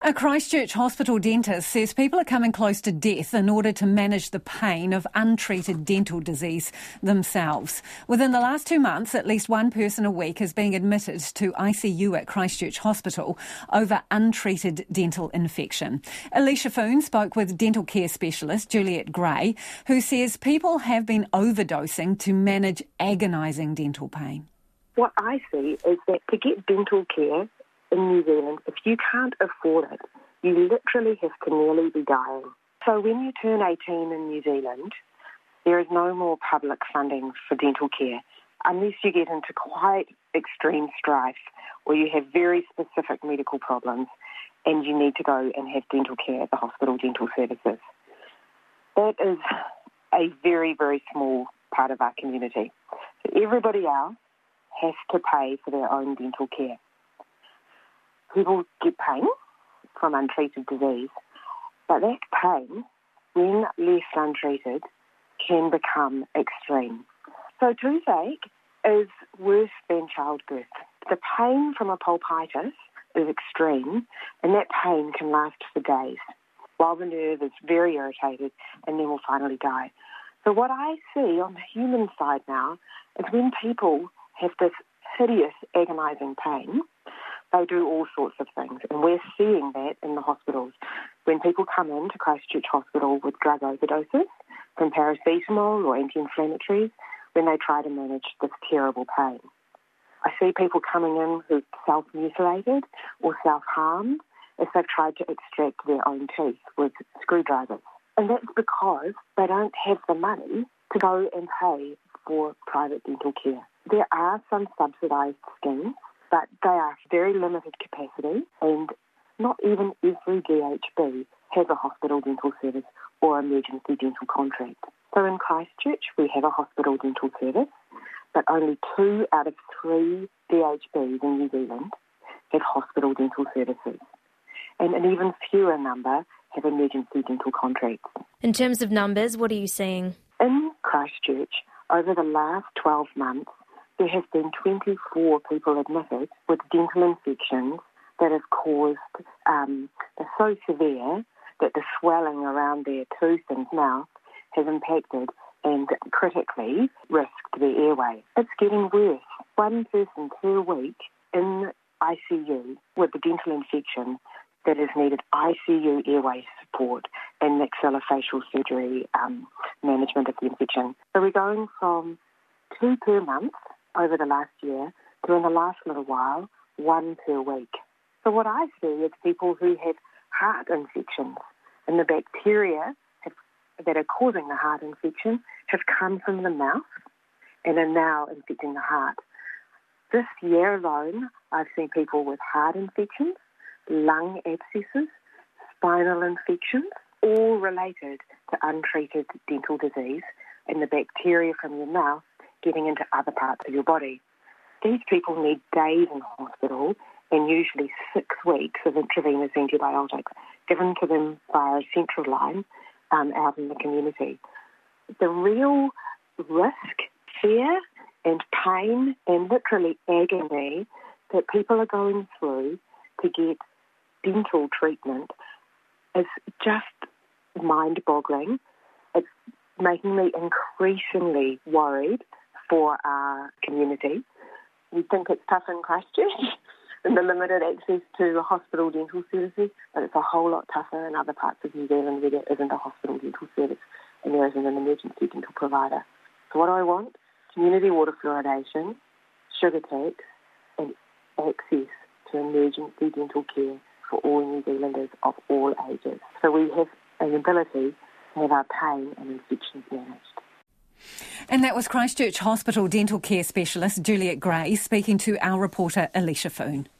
A Christchurch hospital dentist says people are coming close to death in order to manage the pain of untreated dental disease themselves. Within the last 2 months, at least one person a week is being admitted to ICU at Christchurch Hospital over untreated dental infection. Alicia Foon spoke with dental care specialist Juliette Gray, who says people have been overdosing to manage agonising dental pain. What I see is that to get dental care in New Zealand, if you can't afford it, you literally have to nearly be dying. So when you turn 18 in New Zealand, there is no more public funding for dental care unless you get into quite extreme strife or you have very specific medical problems and you need to go and have dental care at the hospital dental services. That is a very, very small part of our community. So everybody else has to pay for their own dental care. People get pain from untreated disease, but that pain, when left untreated, can become extreme. So toothache is worse than childbirth. The pain from a pulpitis is extreme, and that pain can last for days, while the nerve is very irritated and then will finally die. So what I see on the human side now is when people have this hideous, agonising pain, they do all sorts of things, and we're seeing that in the hospitals. When people come into Christchurch Hospital with drug overdoses from paracetamol or anti-inflammatories, when they try to manage this terrible pain. I see people coming in who've self-mutilated or self-harmed as they've tried to extract their own teeth with screwdrivers. And that's because they don't have the money to go and pay for private dental care. There are some subsidised schemes, but they are very limited capacity, and not even every DHB has a hospital dental service or emergency dental contract. So in Christchurch, we have a hospital dental service, but only 2 out of 3 DHBs in New Zealand have hospital dental services, and an even fewer number have emergency dental contracts. In terms of numbers, what are you seeing? In Christchurch, over the last 12 months, there have been 24 people admitted with dental infections that have caused, they're so severe that the swelling around their tooth and mouth has impacted and critically risked their airway. It's getting worse. One person per week in ICU with a dental infection that has needed ICU airway support and maxillofacial surgery management of the infection. So we're going from 2 per month over the last year to, in the last little while, 1 per week. So what I see is people who have heart infections, and the bacteria that are causing the heart infection have come from the mouth and are now infecting the heart. This year alone, I've seen people with heart infections, lung abscesses, spinal infections, all related to untreated dental disease and the bacteria from your mouth getting into other parts of your body. These people need days in hospital and usually 6 weeks of intravenous antibiotics given to them via a central line out in the community. The real risk, fear and pain and literally agony that people are going through to get dental treatment is just mind-boggling. It's making me increasingly worried for our community. We think it's tough in Christchurch and the limited access to hospital dental services, but it's a whole lot tougher in other parts of New Zealand where there isn't a hospital dental service and there isn't an emergency dental provider. So what do I want? Community water fluoridation, sugar tax, and access to emergency dental care for all New Zealanders of all ages. So we have an ability to have our pain and infections managed. And that was Christchurch Hospital dental care specialist Juliette Gray speaking to our reporter Alicia Foon.